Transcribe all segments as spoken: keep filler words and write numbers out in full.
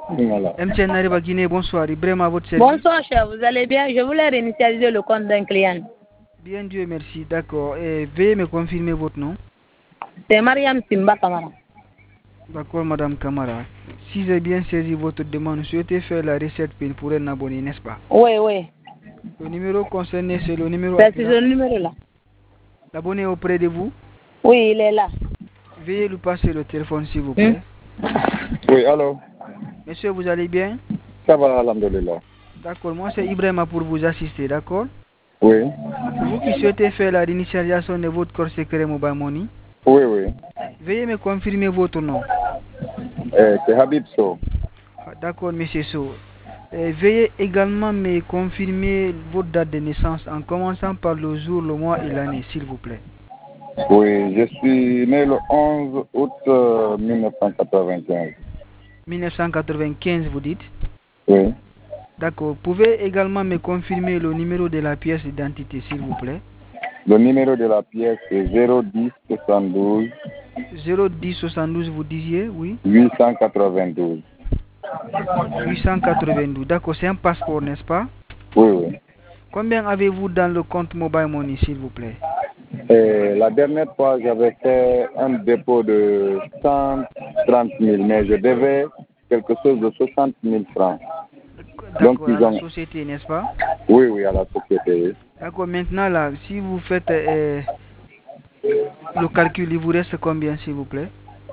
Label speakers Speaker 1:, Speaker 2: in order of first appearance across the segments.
Speaker 1: Voilà.
Speaker 2: M T N Nariba Guinée, bonsoir. Ibrahim à votre service.
Speaker 3: Bonsoir, cher. Vous allez bien? Je voulais réinitialiser le compte d'un client.
Speaker 2: Bien, Dieu merci. D'accord. Et veuillez me confirmer votre nom.
Speaker 3: C'est Mariam Simba Kamara.
Speaker 2: D'accord, Madame Kamara. Si j'ai bien saisi votre demande, vous souhaitez faire la recette PIN pour un abonné, n'est-ce pas?
Speaker 3: Oui, oui.
Speaker 2: Le numéro concerné, c'est le numéro...
Speaker 3: C'est ce numéro-là.
Speaker 2: L'abonné est auprès de vous?
Speaker 3: Oui, il est là.
Speaker 2: Veuillez lui passer le téléphone, s'il vous plaît.
Speaker 1: Hmm? Oui, allô?
Speaker 2: Monsieur, vous allez bien?
Speaker 1: Ça va, alhamdulillah.
Speaker 2: D'accord, moi c'est Ibrahima pour vous assister, d'accord?
Speaker 1: Oui.
Speaker 2: Vous qui souhaitez faire la réinitialisation de votre corps secret Mobile Money?
Speaker 1: Oui, oui.
Speaker 2: Veuillez me confirmer votre nom.
Speaker 1: Eh, c'est Habib So.
Speaker 2: D'accord, monsieur So. Et veuillez également me confirmer votre date de naissance en commençant par le jour, le mois et l'année, s'il vous plaît.
Speaker 1: Oui, je suis né le onze août euh, mille neuf cent quatre-vingt-quinze.
Speaker 2: mille neuf cent quatre-vingt-quinze, vous dites?
Speaker 1: Oui.
Speaker 2: D'accord. Pouvez également me confirmer le numéro de la pièce d'identité, s'il vous plaît?
Speaker 1: Le numéro de la pièce est zéro dix soixante-douze.
Speaker 2: zéro dix soixante-douze, vous disiez, oui?
Speaker 1: huit cent quatre-vingt-douze.
Speaker 2: huit cent quatre-vingt-douze. D'accord, c'est un passeport, n'est-ce pas?
Speaker 1: Oui, oui.
Speaker 2: Combien avez-vous dans le compte Mobile Money, s'il vous plaît?
Speaker 1: Et la dernière fois, j'avais fait un dépôt de cent trente mille, mais je devais quelque chose de soixante mille francs.
Speaker 2: D'accord, à la ont... société, n'est-ce pas?
Speaker 1: Oui, oui, à la société.
Speaker 2: D'accord, maintenant là, si vous faites euh, le calcul, il vous reste combien, s'il vous plaît?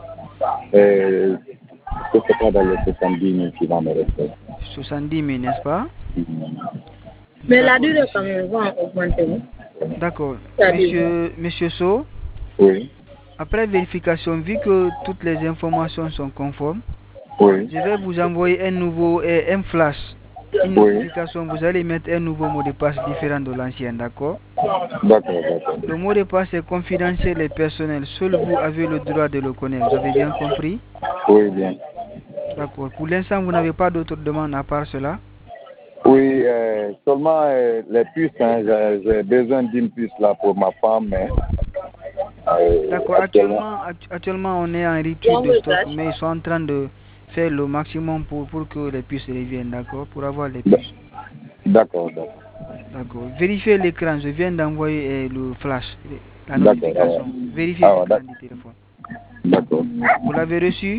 Speaker 1: Et je ne sais pas dans les soixante-dix mille qui va me rester.
Speaker 2: soixante-dix mille, n'est-ce pas?
Speaker 3: Mais la durée quand même va augmenter.
Speaker 2: D'accord. Monsieur, monsieur So?
Speaker 1: Oui.
Speaker 2: Après vérification, vu que toutes les informations sont conformes,
Speaker 1: oui.
Speaker 2: je vais vous envoyer un nouveau, euh, un flash, une notification. Oui. Vous allez mettre un nouveau mot de passe différent de l'ancien, d'accord?
Speaker 1: D'accord, d'accord.
Speaker 2: Le mot de passe est confidentiel et personnel. Seul vous avez le droit de le connaître. Vous avez bien compris?
Speaker 1: Oui, bien.
Speaker 2: D'accord. Pour l'instant, vous n'avez pas d'autres demandes à part cela?
Speaker 1: Oui, euh, seulement euh, les puces, hein, j'ai besoin d'une puce là pour ma femme. Mais,
Speaker 2: euh, D'accord, actuellement, actuellement on est en rupture de stock, mais ils sont en train de faire le maximum pour, pour que les puces reviennent, d'accord, pour avoir les puces.
Speaker 1: D'accord, d'accord.
Speaker 2: D'accord. Vérifiez l'écran, je viens d'envoyer euh, le flash, la notification. Vérifiez
Speaker 1: ah,
Speaker 2: l'écran du téléphone.
Speaker 1: D'accord.
Speaker 2: Vous l'avez reçu?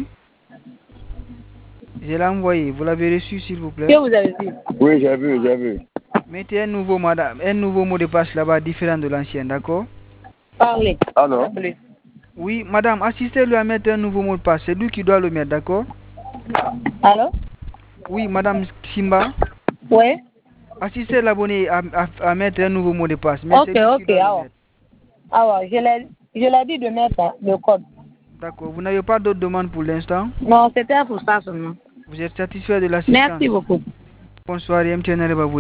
Speaker 2: Je l'ai envoyé. Vous l'avez reçu, s'il vous plaît?
Speaker 3: Que vous avez vu?
Speaker 1: Oui, j'ai vu, j'ai vu.
Speaker 2: Mettez un nouveau, madame, un nouveau mot de passe là-bas, différent de l'ancien, d'accord?
Speaker 3: Parlez.
Speaker 1: Alors?
Speaker 2: Oui, madame, assistez-lui à mettre un nouveau mot de passe. C'est lui qui doit le mettre, d'accord?
Speaker 3: Alors?
Speaker 2: Oui, madame Simba?
Speaker 3: Oui.
Speaker 2: Assistez l'abonné à, à, à mettre un nouveau mot de passe. Mais
Speaker 3: ok, ok, ah ouais. Ah ouais, je l'ai dit de mettre hein, le code.
Speaker 2: D'accord. Vous n'avez pas d'autres demandes pour l'instant?
Speaker 3: Non, c'était pour ça seulement.
Speaker 2: Vous êtes satisfait de l'assistance?
Speaker 3: Merci beaucoup.
Speaker 2: Bonsoir, M T N Nariba.